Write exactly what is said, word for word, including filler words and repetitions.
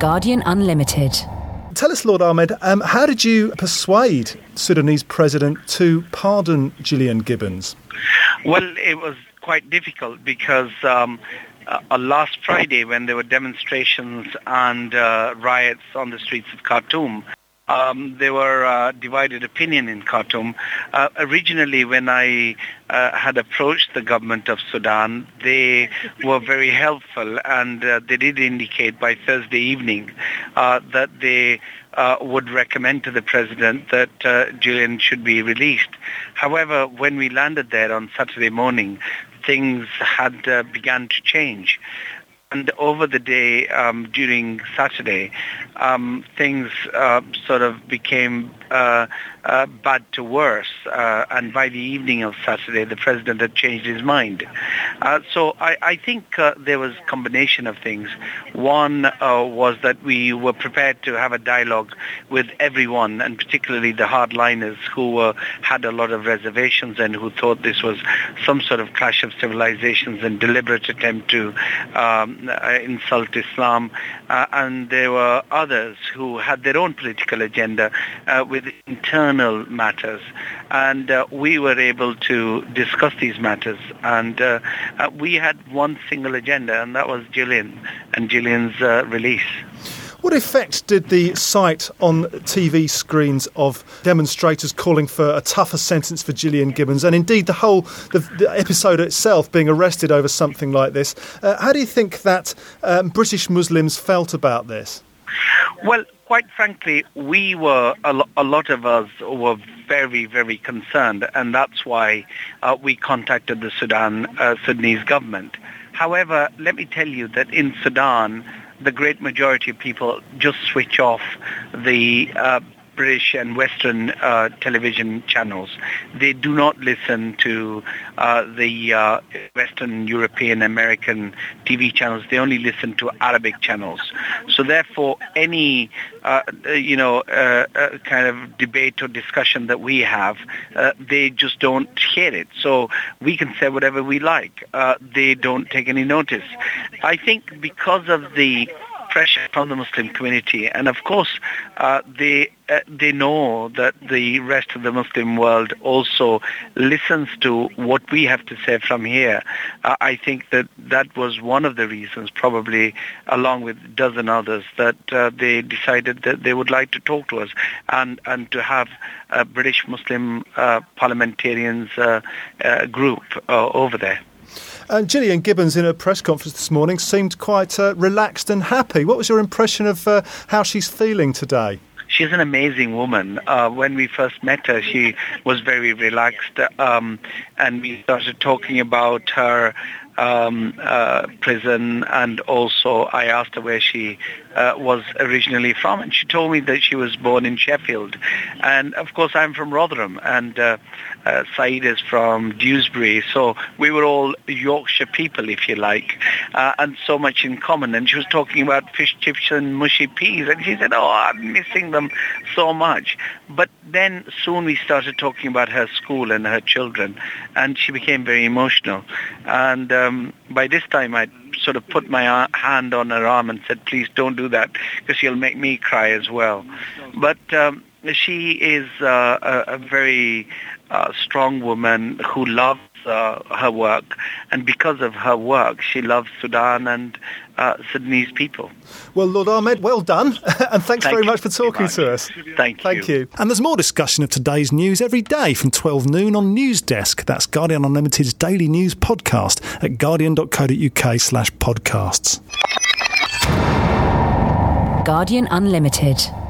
Guardian Unlimited. Tell us, Lord Ahmed, um, how did you persuade Sudanese President to pardon Gillian Gibbons? Well, it was quite difficult because um, uh, last Friday when there were demonstrations and uh, riots on the streets of Khartoum, Um, there were uh, divided opinion in Khartoum. Uh, originally, when I uh, had approached the government of Sudan, they were very helpful, and uh, they did indicate by Thursday evening uh, that they uh, would recommend to the president that uh, Gillian should be released. However, when we landed there on Saturday morning, things had uh, begun to change. And over the day, um, during Saturday, um, things uh, sort of became uh, uh, bad to worse. Uh, and by the evening of Saturday, the president had changed his mind. Uh, so I, I think uh, there was a combination of things. One uh, was that we were prepared to have a dialogue with everyone, and particularly the hardliners who uh, had a lot of reservations and who thought this was some sort of clash of civilizations and deliberate attempt to um, Uh, insult Islam, uh, and there were others who had their own political agenda uh, with internal matters, and uh, we were able to discuss these matters, and uh, uh, we had one single agenda, and that was Gillian and Gillian's uh, release. What effect did the sight on T V screens of demonstrators calling for a tougher sentence for Gillian Gibbons, and indeed the whole the, the episode itself, being arrested over something like this, uh, how do you think that um, British Muslims felt about this? Well, quite frankly, we were, a, lo- a lot of us were very, very concerned, and that's why uh, we contacted the Sudan, uh, Sudanese government. However, let me tell you that in Sudan, the great majority of people just switch off the uh, British and Western uh, television channels. They do not listen to uh, the uh, Western, European, American T V channels. They only listen to Arabic channels. So therefore, any uh, you know uh, uh, kind of debate or discussion that we have, uh, they just don't hear it. So we can say whatever we like. Uh, they don't take any notice. I think because of the pressure from the Muslim community, and of course uh, they uh, they know that the rest of the Muslim world also listens to what we have to say from here. Uh, I think that that was one of the reasons, probably along with a dozen others, that uh, they decided that they would like to talk to us and, and to have a British Muslim uh, parliamentarians uh, uh, group uh, over there. And Gillian Gibbons, in her press conference this morning, seemed quite uh, relaxed and happy. What was your impression of uh, how she's feeling today? She's an amazing woman. Uh, when we first met her, she was very relaxed, um, and we started talking about her um, uh, prison, and also I asked her where she uh, was originally from, and she told me that she was born in Sheffield. And of course I'm from Rotherham, and uh, uh, Saeed is from Dewsbury, so we were all Yorkshire people, if you like, uh, and so much in common. And she was talking about fish chips and mushy peas, and she said, oh, I'm missing them so much. But then soon we started talking about her school and her children, and she became very emotional. And um, by this time I sort of put my hand on her arm and said, please don't do that, because you'll make me cry as well. But um, she is uh, a, a very uh, strong woman who loves uh, her work, and because of her work she loves Sudan and uh, Sudanese people. Well, Lord Ahmed, well done, and thanks Thank very much for talking much. to us. Thank you. Thank you. And there's more discussion of today's news every day from twelve noon on News Desk. That's Guardian Unlimited's daily news podcast at guardian.co.uk slash podcasts. Guardian Unlimited.